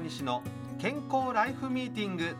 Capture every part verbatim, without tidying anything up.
西の健康ライフミーティング。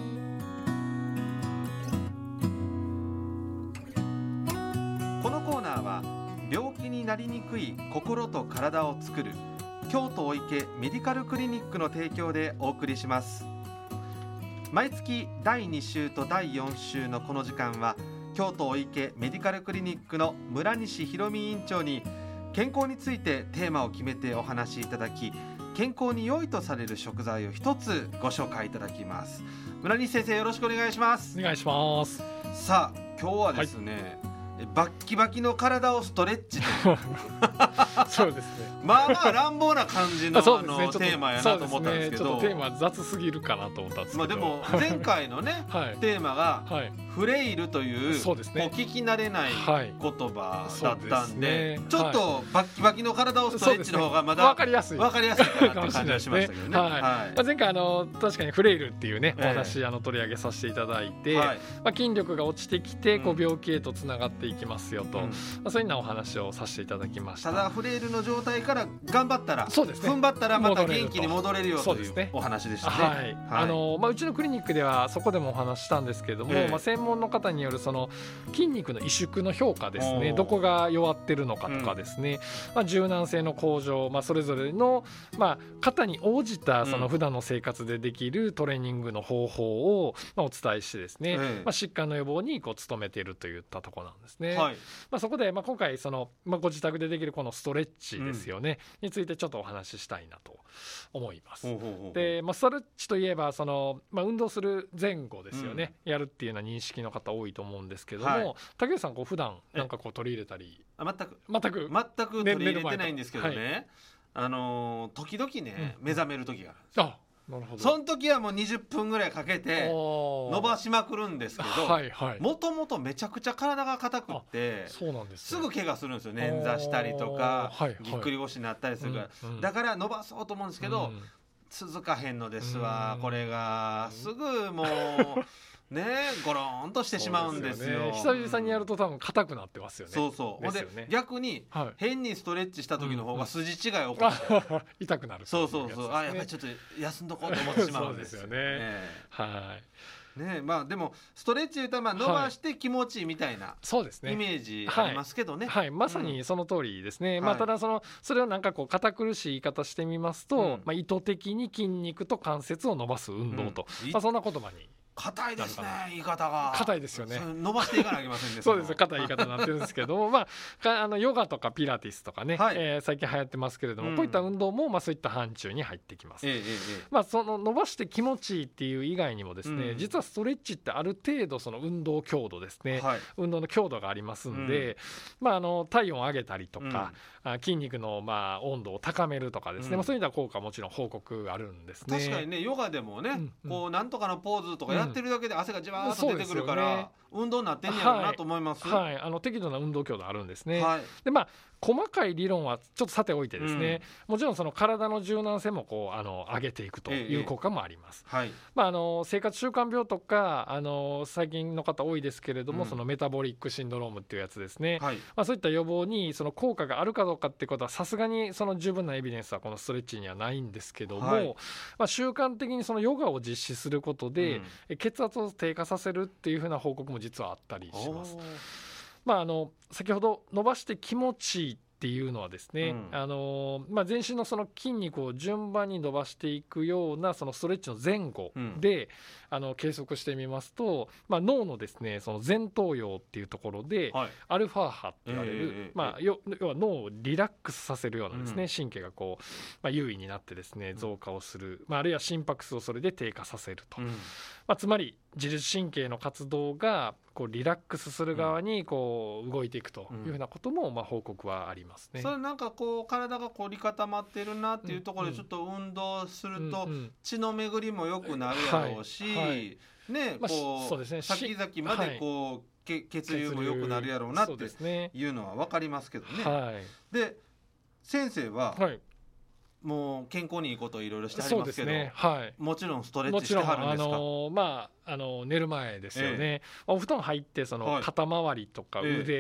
このコーナーは病気になりにくい心と体を作る京都お池メディカルクリニックの提供でお送りします。毎月だいに週とだいよん週のこの時間は京都お池メディカルクリニックの村西博美院長に健康についてテーマを決めてお話しいただき、健康に良いとされる食材を一つご紹介いただきます。村西先生、よろしくお願いします。 お願いします。 さあ今日はですね、はい、バッキバキの体をストレッチとそうですねまあまあ乱暴な感じ の, あの、ね、テーマやなと思ったんですけど、 ちょっとテーマ雑すぎるかなと思ったんですけど、まあ、 でも前回のね、はい、テーマが、はい、フレイルという、そうですね、こう聞き慣れない言葉だったん で,、はい、でね、ちょっとバッキバキの体をストレッチの方がまだ分かりやすい分かりやすいかなって感じがしましたけどね。はいはい、まあ、前回あの確かにフレイルっていうねお話、えー、あの取り上げさせていただいて、はい、まあ、筋力が落ちてきてこう病気へとつながっていきますよと、うん、まあ、そういうようなお話をさせていただきました。 ただフレイルの状態から頑張ったら、そうですね、踏ん張ったらまた元気に戻れるよというお話でしたね。はい、 あのまあ、うちのクリニックではそこでもお話したんですけれども、えーまあ、専門の方によるその筋肉の萎縮の評価ですね、どこが弱ってるのかとかですね、うん、まあ、柔軟性の向上、まあ、それぞれの、まあ、方に応じたその普段の生活でできるトレーニングの方法を、まあ、お伝えしてですね、うん、まあ、疾患の予防にこう努めているといったところなんですね。はい、まあ、そこで、まあ、今回その、まあ、ご自宅でできるこのストレッチですよね、うん、についてちょっとお話ししたいなと思います。ほうほうほう。で、まあ、ストレッチといえばその、まあ、運動する前後ですよね、うん、やるっていうような認識の方多いと思うんですけども、はい、竹内さんこう普段なんかこう取り入れたり。 あ、全く全く全く取り入れてないんですけどね、はい、あのー、時々ね、うん、目覚める時があるんです。あ、なるほど。その時はもうにじゅっぷんぐらいかけて伸ばしまくるんですけど、はいはい、もともとめちゃくちゃ体が硬くって、そうなんです、ね、すぐ怪我するんですよ。捻挫したりとか、はいはい、ぎっくり腰になったりするから、うんうん、だから伸ばそうと思うんですけど、うん、続かへんのですわ、これがすぐもうね、ゴローンとしてしまうんですよ。 久々にやると多分硬くなってますよね。 そうそう。ですよね。で逆に、はい、変にストレッチした時の方が筋違い起こって、うん、 痛くなる。 そうそうそう。あ、やっぱりちょっと休んどこうと思ってしまうんですよね。そうですよね。ね、はい。ね、まあでもストレッチというとまあ伸ばして気持ちいいみたいな、はい、そうですね、イメージありますけどね。 はい、はい、まさにその通りですね。うん、まあ、ただそのそれをなんかこう堅苦しい言い方してみますと、うん、まあ、意図的に筋肉と関節を伸ばす運動と、うん、まあ、そんな言葉に。 硬いですね、言い方が。 硬いですよね。 伸ばしていかなきゃいけませんね。 そうです、硬い言い方になってるんですけども、まあ、あのヨガとかピラティスとかね、はい、えー、最近流行ってますけれども、うん、こういった運動もまあそういった範疇に入ってきます。ええええ、まあ、その伸ばして気持ちいいっていう以外にもですね、うん、実はストレッチってある程度その運動強度ですね、はい、運動の強度がありますんで、うん、まあ、あの体温を上げたりとか、うん、筋肉のまあ温度を高めるとかですね、うん、まあ、そういった効果はもちろん報告あるんですね。 確かにね、ヨガでもね、うんうん、こうなんとかのポーズとかやってるだけで汗がじわーっと出てくるから、ね、運動になってんやろうなと思います。 はい、はい、あの適度な運動強度あるんですね。はい、で、まあ細かい理論はちょっとさておいてですね、うん、もちろんその体の柔軟性もこうあの上げていくという効果もあります。ええ、はい、まあ、あの生活習慣病とかあの最近の方多いですけれども、うん、そのメタボリックシンドロームっていうやつですね、はい、まあ、そういった予防にその効果があるかどうかっていうことはさすがにその十分なエビデンスはこのストレッチにはないんですけども、はい、まあ、習慣的にそのヨガを実施することで、うん、血圧を低下させるっていうふうな報告も実はあったりします。まあ、あの先ほど伸ばして気持ちいいっていうのはですね、うん、あのまあ、全身のその筋肉を順番に伸ばしていくようなそのストレッチの前後で、うん、あの計測してみますと、まあ、脳のですねその前頭葉っていうところで、はい、アルファ波って言われる、えーまあ、要は脳をリラックスさせるようなですね、うん、神経がこう、まあ、優位になってですね増加をする、まあ、あるいは心拍数をそれで低下させると、うん、まあ、つまり自律神経の活動がこうリラックスする側にこう動いていくというふうなこともまあ報告はありますね。 それなんかこう体が凝り固まってるなっていうところでちょっと運動すると血の巡りも良くなるやろうし、ね、こう先々までこう血流も良くなるやろうなっていうのは分かりますけどね。はい、で先生は、はい、もう健康にいいことをいろいろしてはりますけど、ね、はい、もちろんストレッチしてはるんですか？ もちろん、あのーまあ、あの寝る前ですよね、えー、お布団入ってその肩周りとか腕、えー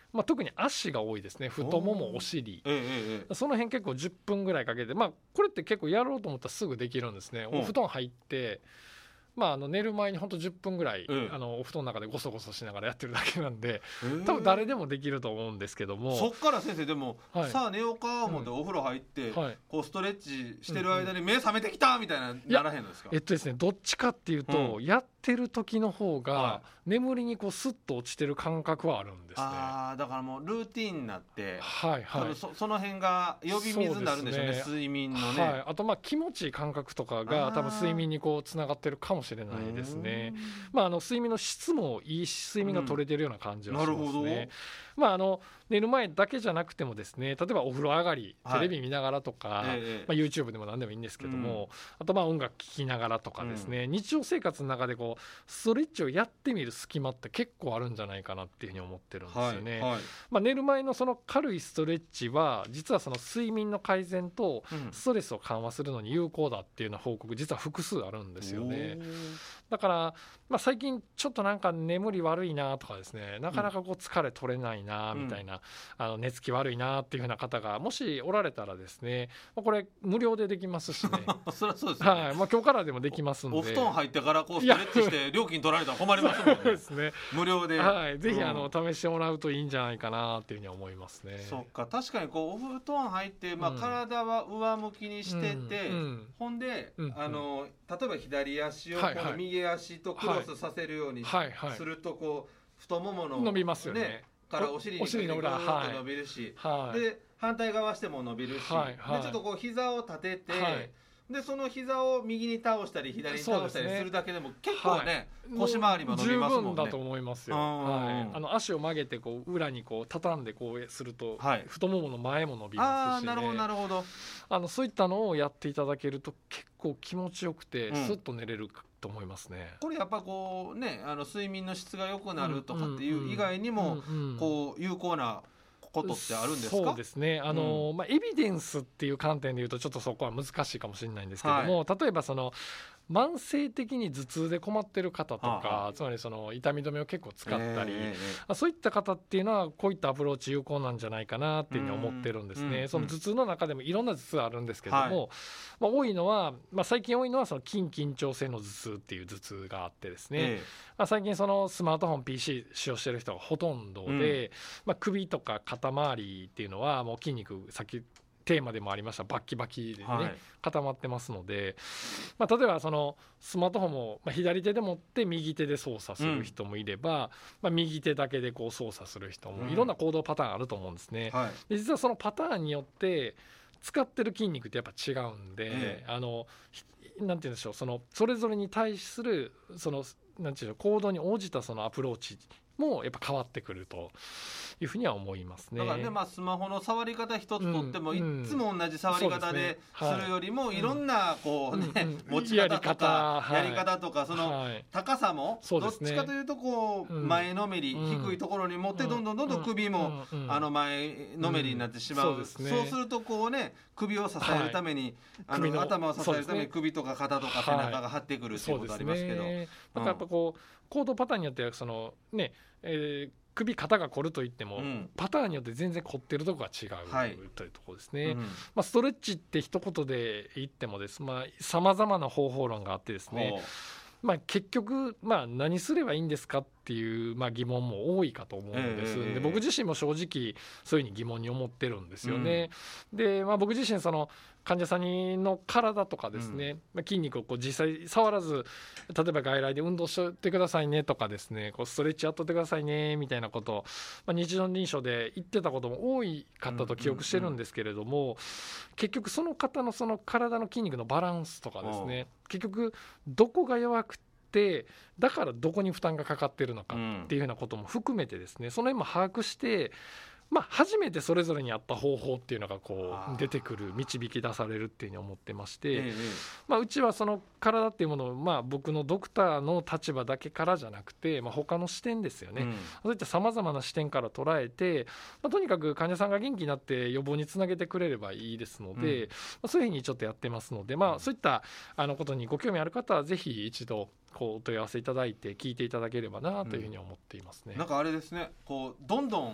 まあ、特に足が多いですね。太もも、お尻、ええ、その辺結構じゅっぷんぐらいかけて、まあ、これって結構やろうと思ったらすぐできるんですね。お布団入ってまあ、あの寝る前にほんとじゅっぷんぐらい、うん、あのお布団の中でゴソゴソしながらやってるだけなんで、多分誰でもできると思うんですけども、 そっから先生でも、はい、さあ寝ようか思ってお風呂入って、うん、こうストレッチしてる間に目覚めてきたみたいな、ならへんのですか？ えっとですね、どっちかっていうと、うん、やってる時の方が、はい、眠りにこうスッと落ちてる感覚はあるんですね。 あだからもうルーティーンになって、 はいはい、 そ, その辺が呼び水になるんでしょうね、睡眠のね、 はい、あとまあ気持ちいい感覚とかが多分睡眠にこうつながってるかもしれないですね。まあ、あの睡眠の質もいいし睡眠が取れてるような感じはしますね。うん、まあ、あの寝る前だけじゃなくてもですね、例えばお風呂上がりテレビ見ながらとか、はい、まあ、YouTube でも何でもいいんですけども、うん、あとまあ音楽聴きながらとかですね、うん、日常生活の中でこうストレッチをやってみる隙間って結構あるんじゃないかなっていうふうに思ってるんですよね。はいはい、まあ、寝る前のその軽いストレッチは実はその睡眠の改善とストレスを緩和するのに有効だっていうような報告実は複数あるんですよね。だから、まあ、最近ちょっとなんか眠り悪いなとかですね、なかなかこう疲れ取れないなみたいな、うん、あの寝つき悪いなっていう風な方がもしおられたらですね、これ無料でできますしねそりゃそうですね、 はい、まあ、今日からでもできますんで、 お布団入ってからこうストレッチして料金取られたら困りますもんね。そうですね、無料で、 はい、ぜひあの、うん、試してもらうといいんじゃないかなっていうふうに思いますね。 そっか、確かにこうお布団入って、まあ、体は上向きにしてて、うんうん、ほんで、うん、あの例えば左足をこの右足とクロスさせるようにするとこう太ももの、ね、 伸びますよね。 からお尻にぐーっと伸びるし、はい、で反対側しても伸びるし、はいはい、でちょっとこう膝を立てて、はい、でその膝を右に倒したり左に倒したりするだけでも結構ね、はい、腰回りも伸びますもんね。 十分だと思いますよ。はい、あの足を曲げてこう裏にこう畳んでこうすると、はい、太ももの前も伸びますし、ね、 あなるほどなるほど。 あのそういったのをやっていただけると結構気持ちよくて、うん、スッと寝れると思いますね。 これやっぱこうね、あの睡眠の質が良くなるとかっていう以外にもこう有効なことってあるんですか？ そうですね、あの、うんまあ、エビデンスっていう観点でいうとちょっとそこは難しいかもしれないんですけども、はい、例えばその慢性的に頭痛で困ってる方とか、はあはあ、つまりその痛み止めを結構使ったり、えー、そういった方っていうのはこういったアプローチ有効なんじゃないかなっていうふうに思ってるんですね。うん、その頭痛の中でもいろんな頭痛あるんですけども、はい、まあ、多いのは、まあ、最近多いのはその筋緊張性の頭痛っていう頭痛があってですね、えーまあ、最近そのスマートフォン ピーシー 使用してる人がほとんどで、うんまあ、首とか肩周りっていうのはもう筋肉さっきテーマでもありましたバッキバキでね、はい、固まってますので、まあ、例えばそのスマートフォンも左手で持って右手で操作する人もいれば、うんまあ、右手だけでこう操作する人もいろんな行動パターンあると思うんですね。うんはい、で実はそのパターンによって使ってる筋肉ってやっぱ違うんで、うん、あのなんて言うんでしょう、そのそれぞれに対するそのなんていうの行動に応じたそのアプローチもやっぱ変わってくるというふうには思いますね。 だからね、まあ、スマホの触り方一つとっても、うん、いつも同じ触り方でするよりも、いろんなこうね、うん、持ち方とかやり方とか、その高さもどっちかというとこう前のめり、うん、低いところに持ってどんどんどんどん首もあの前のめりになってしまう、うん、そうですね、そうするとこうね首を支えるために、はい、あの頭を支えるために首とか肩とか背中が張ってくるっていうことありますけど、はい、ね、 だからやっぱこう行動パターンによってはそのね、えー首肩が凝るといっても、うん、パターンによって全然凝ってるところが違う、はい、というところですね。うんまあ、ストレッチって一言で言ってもですまあ様々な方法論があってですね、まあ、結局、まあ、何すればいいんですかっていう、まあ、疑問も多いかと思うんです、えー、で僕自身も正直そういうふうに疑問に思ってるんですよね。うん、で、まあ、僕自身その患者さんの体とかですね、うん、筋肉をこう実際触らず例えば外来で運動してくださいねとかですねこうストレッチやっとってくださいねみたいなことを、まあ、日常臨床で言ってたことも多いかったと記憶してるんですけれども、うんうんうん、結局その方のその体の筋肉のバランスとかですね結局どこが弱くてだからどこに負担がかかってるのかっていうようなことも含めてですねその辺も把握してまあ、初めてそれぞれに合った方法っていうのがこう出てくる導き出されるっていうふうに思ってまして、ええまあ、うちはその体っていうものをまあ僕のドクターの立場だけからじゃなくて、まあ、他の視点ですよね、うん、そういったさまざまな視点から捉えて、まあ、とにかく患者さんが元気になって予防につなげてくれればいいですので、うんまあ、そういうふうにちょっとやってますので、まあ、そういったあのことにご興味ある方はぜひ一度こうお問い合わせいただいて聞いていただければなというふうに思っていますね。 うん、なんかあれですねこうどんどん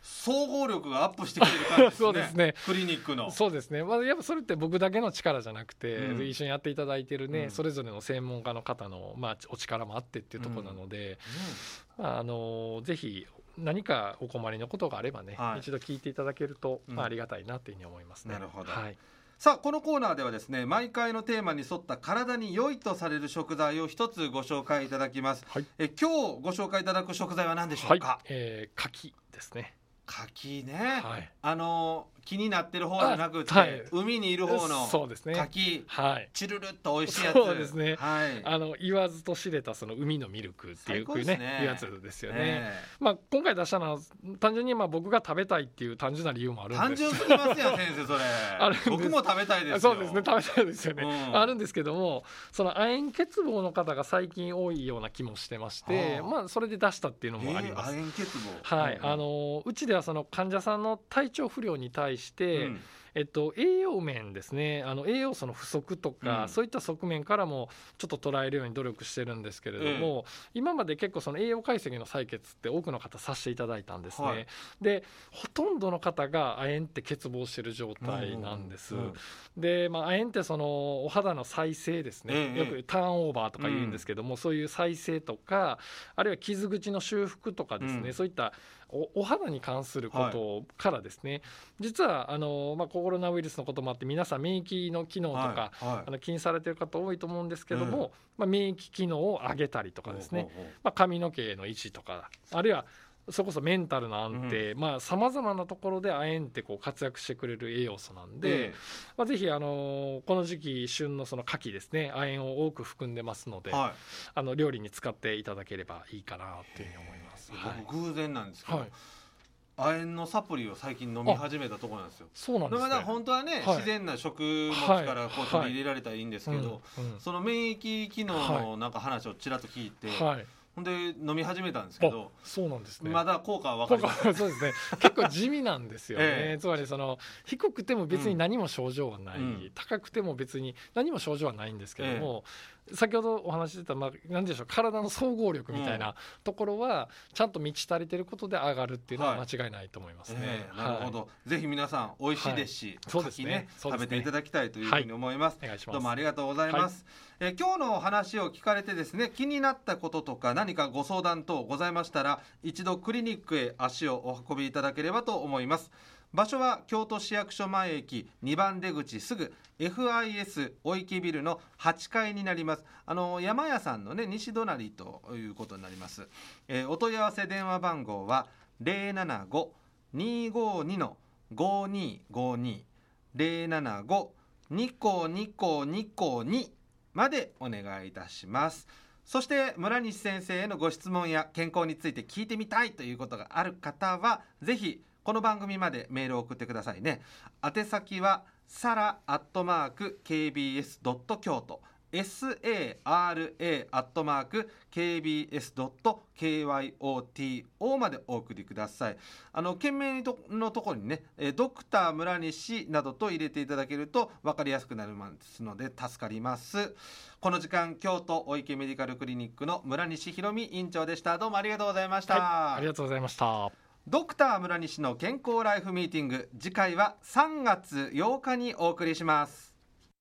総合力がアップしてくれる感じですね。 そうですね、 クリニックの。 そうですね、まあ、やっぱそれって僕だけの力じゃなくて、うん、一緒にやっていただいてるね、うん、それぞれの専門家の方の、まあ、お力もあってっていうところなので、うんうん、あのぜひ何かお困りのことがあればね、はい、一度聞いていただけると、まあ、ありがたいなというふうに思いますね。 なるほど、 はい。 さあこのコーナーではですね、毎回のテーマに沿った体に良いとされる食材を一つご紹介いただきます。はい、え今日ご紹介いただく食材は何でしょうか。 はい、えー、牡蠣ですね。 牡蠣ね、 はい、 あの気になってる方じゃなくて、はい、海にいる方のそうですね、 牡蠣、 はい、 チルルっと美味しいやつ。 そうですね、 はい、 あの言わずと知れたその海のミルクっていうね、ねやつですよね。えー、まあ、今回出したのは単純にまあ僕が食べたいっていう単純な理由もあるんです。 単純すぎますよ先生それある僕も食べたいですよ。 そうですね、食べたいですよね、うん、あるんですけども、その亜鉛欠乏の方が最近多いような気もしてまして、あ、まあ、それで出したっていうのもあります。 えー、亜鉛欠乏、 はい、あのうちではその患者さんの体調不良に対して、うん、えっと、栄養面ですね、あの栄養素の不足とか、うん、そういった側面からもちょっと捉えるように努力してるんですけれども、うん、今まで結構その栄養解析の採血って多くの方させていただいたんですね。はい、でほとんどの方が亜鉛って欠乏してる状態なんです。うんうんうん、で、まあ、亜鉛ってそのお肌の再生ですね、うんうん、よくターンオーバーとか言うんですけども、うん、そういう再生とか、あるいは傷口の修復とかですね、うん、そういったお, お肌に関することからですね、はい、実はあの、まあ、コロナウイルスのこともあって皆さん免疫の機能とか、はいはい、あの気にされている方多いと思うんですけども、うん、まあ、免疫機能を上げたりとかですね、おうおうおう、まあ、髪の毛の維持とか、あるいはそれこそメンタルの安定、さまざ、まなところで亜鉛ってこう活躍してくれる栄養素なんで、えーまあ、ぜひ、あのー、この時期旬のその牡蠣ですね、亜鉛を多く含んでますので、はい、あの料理に使っていただければいいかなというふうに思います。 僕偶然なんですけど、はい、亜鉛のサプリを最近飲み始めたところなんですよ。 そうなんですね。 本当はね、はい、自然な食物からこう取り入れられたらいいんですけど、はいはいうん、その免疫機能のなんか話をちらっと聞いて、はい、ほんで飲み始めたんですけど、 そうなんですね、 まだ効果は分かりません。 そうですね、結構地味なんですよね。ええ、つまりその低くても別に何も症状はない、うん、高くても別に何も症状はないんですけども、ええ、先ほどお話ししてた、まあ、何でしょう、体の総合力みたいなところはちゃんと満ち足りてることで上がるっていうのは間違いないと思いますね。はい、ええ、なるほど、はい、ぜひ皆さん美味しいですし、はい、そうですね、ね、食べていただきたいというふうに思います。はい、お願いします。どうもありがとうございます。はい、え今日のお話を聞かれてですね、気になったこととか何かご相談等ございましたら、一度クリニックへ足をお運びいただければと思います。場所は京都市役所前駅にばん出口すぐ エフアイエス お池ビルのはちかいになります。あの山屋さんのね西隣ということになります。えー、お問い合わせ電話番号は ゼロななご にーごーに ごーにーごーに ゼロななご にこにこにこにまでお願いいたします。そして村西先生へのご質問や健康について聞いてみたいということがある方はぜひこの番組までメールを送ってくださいね。宛先はサラアットマーク ケービーエスドット 京都 サラ アットマーク ケービーエスドット キョト までお送りください。あの件名のところにねドクター村西などと入れていただけると分かりやすくなりますので助かります。この時間京都お池メディカルクリニックの村西ひろみ院長でした。どうもありがとうございました。 はい、ありがとうございました。 ドクター村西の健康ライフミーティング、次回はさんがつようかにお送りします。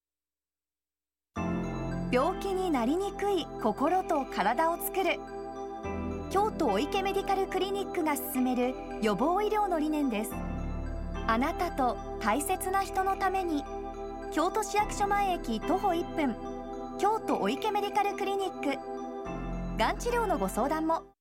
病気になりにくい心と体を作る京都お池メディカルクリニックが進める予防医療の理念です。あなたと大切な人のために京都市役所前駅徒歩いっぷん京都お池メディカルクリニック。がん治療のご相談も